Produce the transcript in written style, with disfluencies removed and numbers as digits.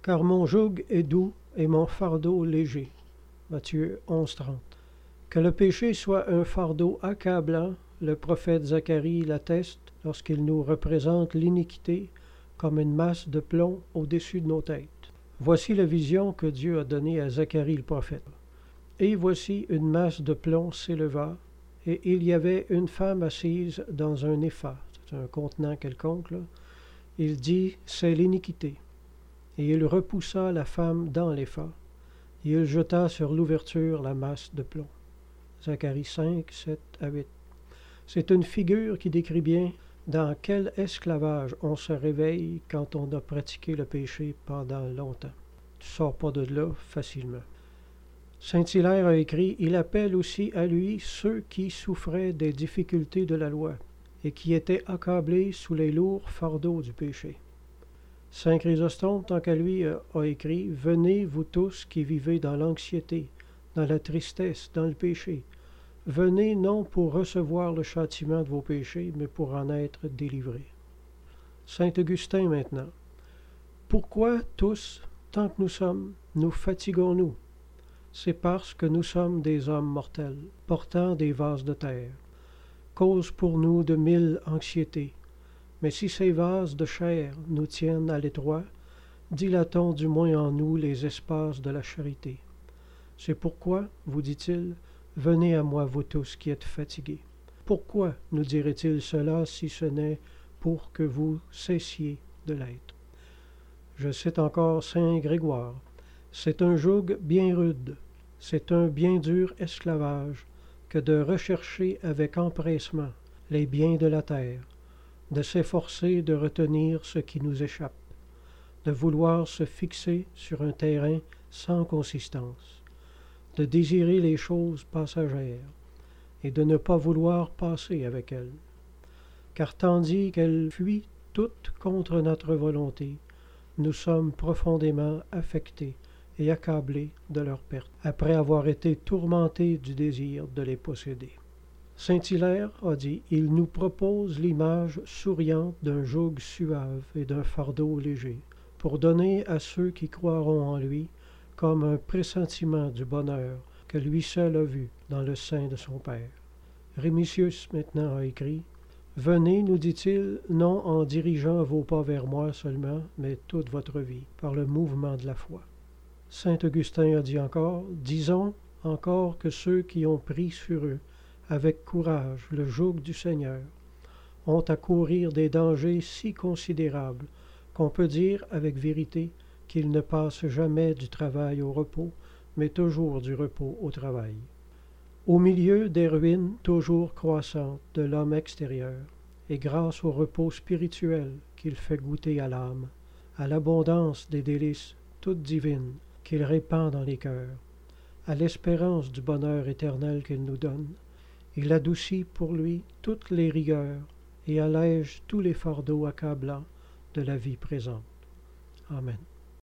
Car mon joug est doux et mon fardeau léger. Matthieu 11:30. Que le péché soit un fardeau accablant, le prophète Zacharie l'atteste lorsqu'il nous représente l'iniquité comme une masse de plomb au-dessus de nos têtes. Voici la vision que Dieu a donnée à Zacharie le prophète. Et voici une masse de plomb s'éleva, et il y avait une femme assise dans un épha, c'est un contenant quelconque, là. Il dit, c'est l'iniquité. Et il repoussa la femme dans l'épha, et il jeta sur l'ouverture la masse de plomb. Zacharie 5, 7 à 8. C'est une figure qui décrit bien dans quel esclavage on se réveille quand on a pratiqué le péché pendant longtemps. Tu ne sors pas de là facilement. Saint-Hilaire a écrit « Il appelle aussi à lui ceux qui souffraient des difficultés de la loi et qui étaient accablés sous les lourds fardeaux du péché. » Saint Chrysostome, tant qu'à lui, a écrit « Venez, vous tous qui vivez dans l'anxiété, dans la tristesse, dans le péché. Venez non pour recevoir le châtiment de vos péchés, mais pour en être délivrés. » Saint Augustin maintenant. « Pourquoi tous, tant que nous sommes, nous fatiguons-nous? C'est parce que nous sommes des hommes mortels, portant des vases de terre. Cause pour nous de 1000 anxiétés. Mais si ces vases de chair nous tiennent à l'étroit, dilatons du moins en nous les espaces de la charité. C'est pourquoi, vous dit-il, venez à moi vous tous qui êtes fatigués. Pourquoi nous dirait-il cela si ce n'est pour que vous cessiez de l'être? Je cite encore saint Grégoire. C'est un joug bien rude, c'est un bien dur esclavage que de rechercher avec empressement les biens de la terre, de s'efforcer de retenir ce qui nous échappe, de vouloir se fixer sur un terrain sans consistance, de désirer les choses passagères et de ne pas vouloir passer avec elles. Car tandis qu'elles fuient toutes contre notre volonté, nous sommes profondément affectés et accablés de leur perte, après avoir été tourmentés du désir de les posséder. Saint-Hilaire a dit « Il nous propose l'image souriante d'un joug suave et d'un fardeau léger, pour donner à ceux qui croiront en lui comme un pressentiment du bonheur que lui seul a vu dans le sein de son Père. » Rémitius maintenant a écrit « Venez, nous dit-il, non en dirigeant vos pas vers moi seulement, mais toute votre vie, par le mouvement de la foi. » Saint Augustin a dit encore « Disons encore que ceux qui ont pris sur eux avec courage le joug du Seigneur ont à courir des dangers si considérables qu'on peut dire avec vérité qu'ils ne passent jamais du travail au repos, mais toujours du repos au travail. Au milieu des ruines toujours croissantes de l'homme extérieur, et grâce au repos spirituel qu'il fait goûter à l'âme, à l'abondance des délices toutes divines qu'il répand dans les cœurs, à l'espérance du bonheur éternel qu'il nous donne, il adoucit pour lui toutes les rigueurs et allège tous les fardeaux accablants de la vie présente. Amen.